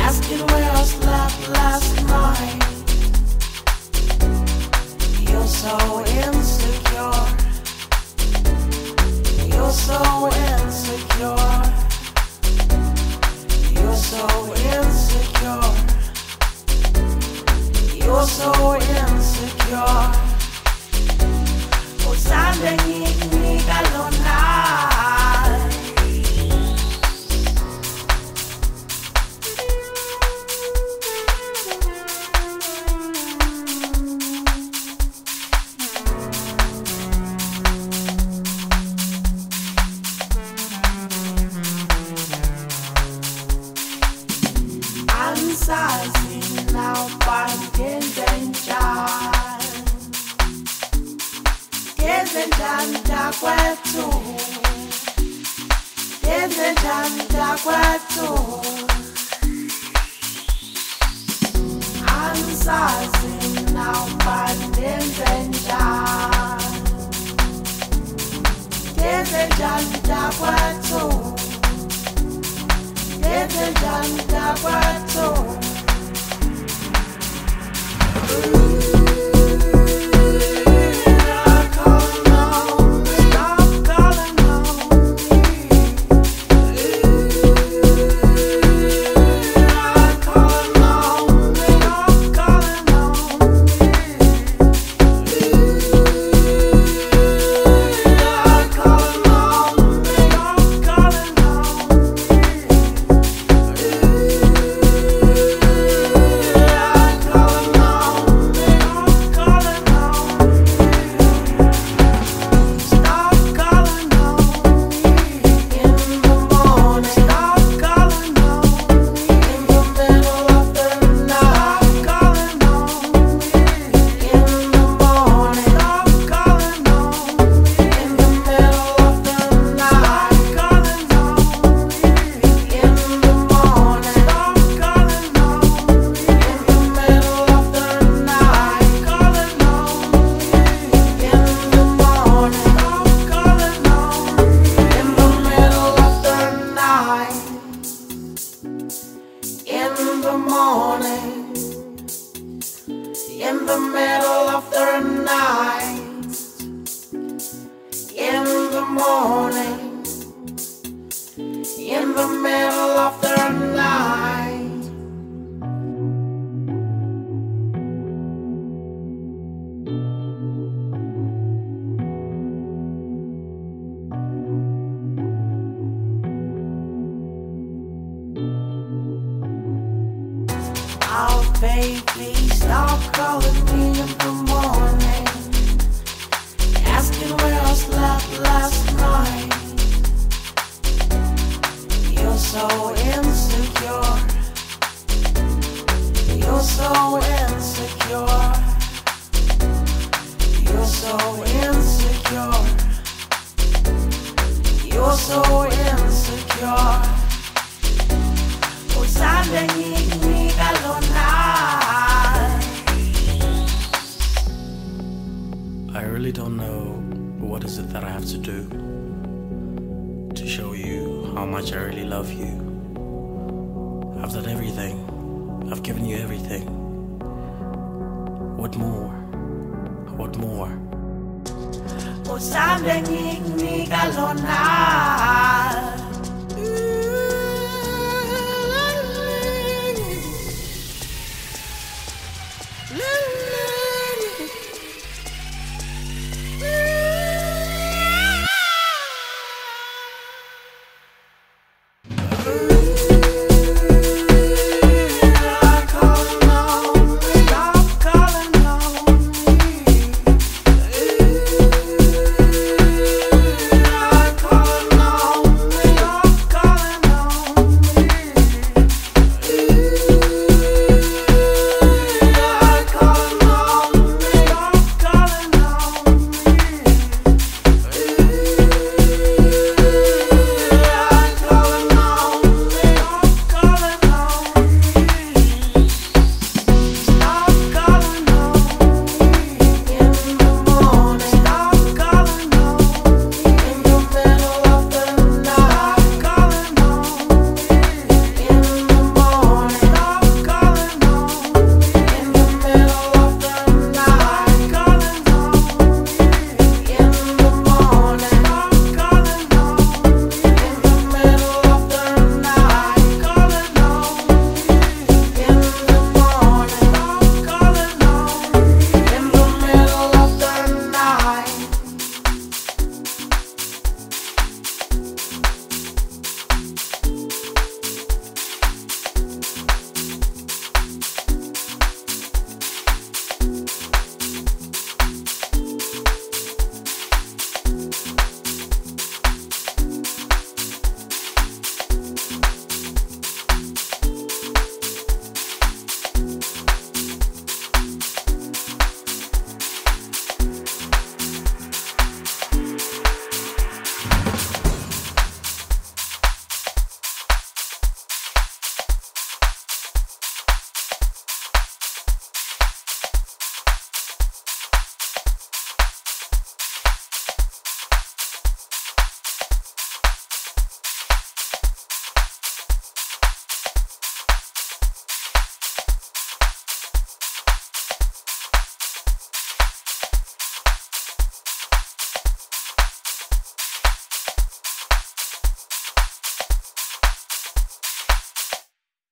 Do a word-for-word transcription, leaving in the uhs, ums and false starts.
asking where I slept last night. You're so insecure. You're so insecure. You're so insecure. You're so insecure. Usande nginika lona. Ansazing now by Dendenjan. Dendenjan da kwetu. Dendenjan da kwetu. Ansazing now by Dendenjan. Dendenjan da kwetu. Dendenjan da kwetu. In the middle of the night, in the morning, in the middle of the night. Oh baby, stop calling me in the morning, asking where I slept last night. You're so insecure. You're so insecure. You're so insecure. You're so insecure. Usande nginika lona. I really don't know what is it that I have to do to show you how much I really love you. I've done everything. I've given you everything. What more? What more? Usande nginika lona.